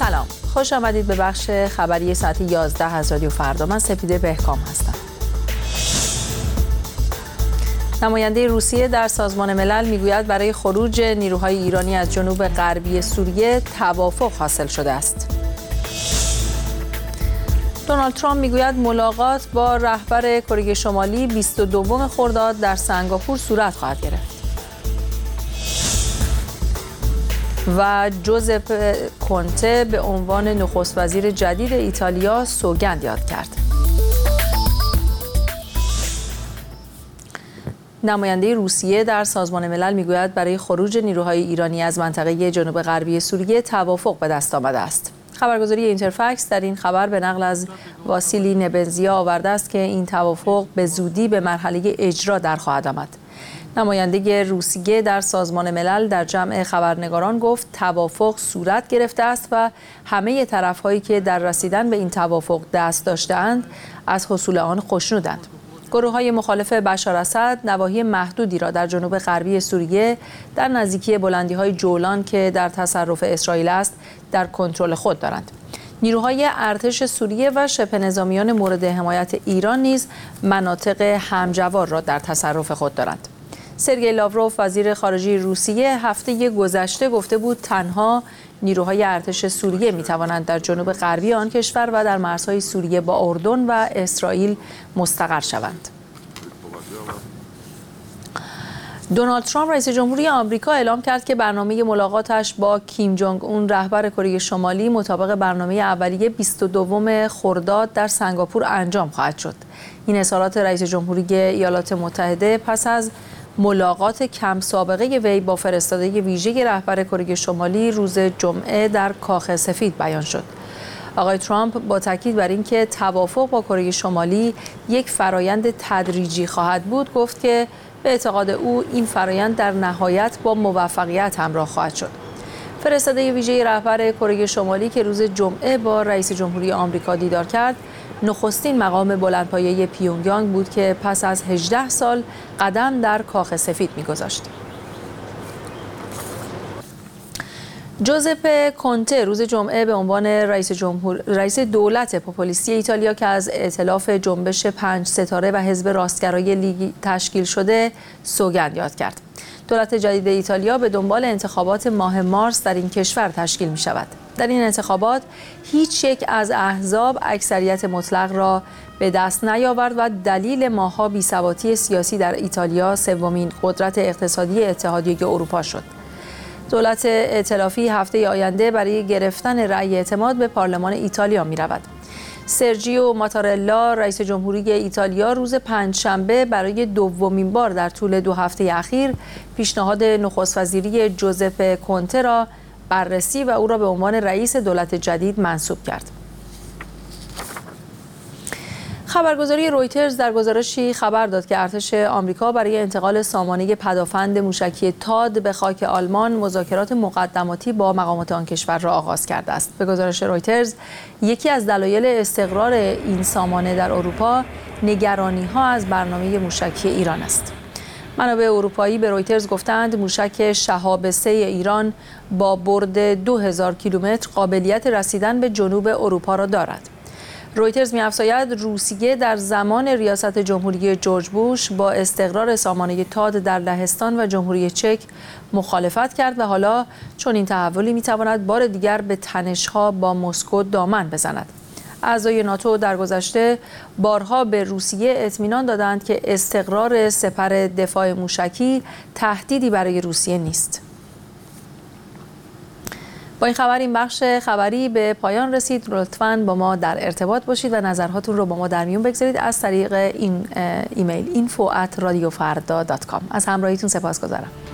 سلام، خوش آمدید به بخش خبری ساعت 11 از رادیو فردا. من سپیده بهکام هستم. نماینده روسیه در سازمان ملل میگوید برای خروج نیروهای ایرانی از جنوب غربی سوریه توافق حاصل شده است. دونالد ترامپ میگوید ملاقات با رهبر کره شمالی 22 خرداد در سنگاپور صورت خواهد گرفت. و جوزپ کنته به عنوان نخست وزیر جدید ایتالیا سوگند یاد کرد. نماینده روسیه در سازمان ملل میگوید برای خروج نیروهای ایرانی از منطقه جنوب غربی سوریه توافق به دست آمده است. خبرگزاری اینترفکس در این خبر به نقل از واسیلی نبنزیا آورده است که این توافق به زودی به مرحله اجرا در خواهد آمد. نماینده روسیه در سازمان ملل در جمع خبرنگاران گفت توافق صورت گرفته است و همه طرف‌هایی که در رسیدن به این توافق دست داشته‌اند از حصول آن خوشنودند. گروه‌های مخالف بشار اسد نواحی محدودی را در جنوب غربی سوریه در نزدیکی بلندی‌های جولان که در تصرف اسرائیل است در کنترل خود دارند. نیروهای ارتش سوریه و شبه نظامیان مورد حمایت ایران نیز مناطق همجوار را در تصرف خود دارند. سرگئی لاوروف وزیر خارجه روسیه هفته گذشته گفته بود تنها نیروهای ارتش سوریه می توانند در جنوب غربی آن کشور و در مرزهای سوریه با اردن و اسرائیل مستقر شوند. دونالد ترامپ رئیس جمهوری آمریکا اعلام کرد که برنامه ملاقاتش با کیم جونگ اون رهبر کره شمالی مطابق برنامه اولیه 22 خرداد در سنگاپور انجام خواهد شد. این اظهارات رئیس جمهوری ایالات متحده پس از ملاقات کم سابقه وی با فرستاده ویژه رهبر کره شمالی روز جمعه در کاخ سفید بیان شد. آقای ترامپ با تاکید بر اینکه توافق با کره شمالی یک فرایند تدریجی خواهد بود گفت که به اعتقاد او این فرایند در نهایت با موفقیت همراه خواهد شد. فرستاده ویژه رهبر کره شمالی که روز جمعه با رئیس جمهوری آمریکا دیدار کرد نخستین مقام بلندپایه پیونگیانگ بود که پس از 18 سال قدم در کاخ سفید می‌گذاشت. جوزپ کنته روز جمعه به عنوان رئیس دولت پاپولیستی ایتالیا که از ائتلاف جنبش 5 ستاره و حزب راستگرای لیگ تشکیل شده سوگند یاد کرد. دولت جدید ایتالیا به دنبال انتخابات ماه مارس در این کشور تشکیل می شود. در این انتخابات هیچ یک از احزاب اکثریت مطلق را به دست نیاورد و دلیل ماه‌ها بی‌ثباتی سیاسی در ایتالیا سومین قدرت اقتصادی اتحادیه اروپا شد. دولت ائتلافی هفته آینده برای گرفتن رأی اعتماد به پارلمان ایتالیا می رود. سرجیو ماتارلا رئیس جمهوری ایتالیا روز پنجشنبه برای دومین بار در طول 2 هفته اخیر پیشنهاد نخست وزیری جوزپ کنته را بررسی و او را به عنوان رئیس دولت جدید منصوب کرد. خبرگزاری رویترز در گزارشی خبر داد که ارتش آمریکا برای انتقال سامانه پدافند موشکی تاد به خاک آلمان مذاکرات مقدماتی با مقامات آن کشور را آغاز کرده است. به گزارش رویترز یکی از دلایل استقرار این سامانه در اروپا نگرانی‌ها از برنامه موشکی ایران است. منابع اروپایی به رویترز گفتند موشک شهاب 3 ایران با برد 2000 کیلومتر قابلیت رسیدن به جنوب اروپا را دارد. رویترز می‌افزاید روسیه در زمان ریاست جمهوری جورج بوش با استقرار سامانه تاد در لهستان و جمهوری چک مخالفت کرد و حالا چون این تحولی می‌تواند بار دیگر به تنش‌ها با مسکو دامن بزند. اعضای ناتو در گذشته بارها به روسیه اطمینان دادند که استقرار سپر دفاع موشکی تهدیدی برای روسیه نیست. با این خبر این بخش خبری به پایان رسید. لطفاً با ما در ارتباط باشید و نظرهاتون رو با ما در میون بگذارید از طریق این ایمیل info@radiofarda.com. از همراهیتون سپاسگزارم.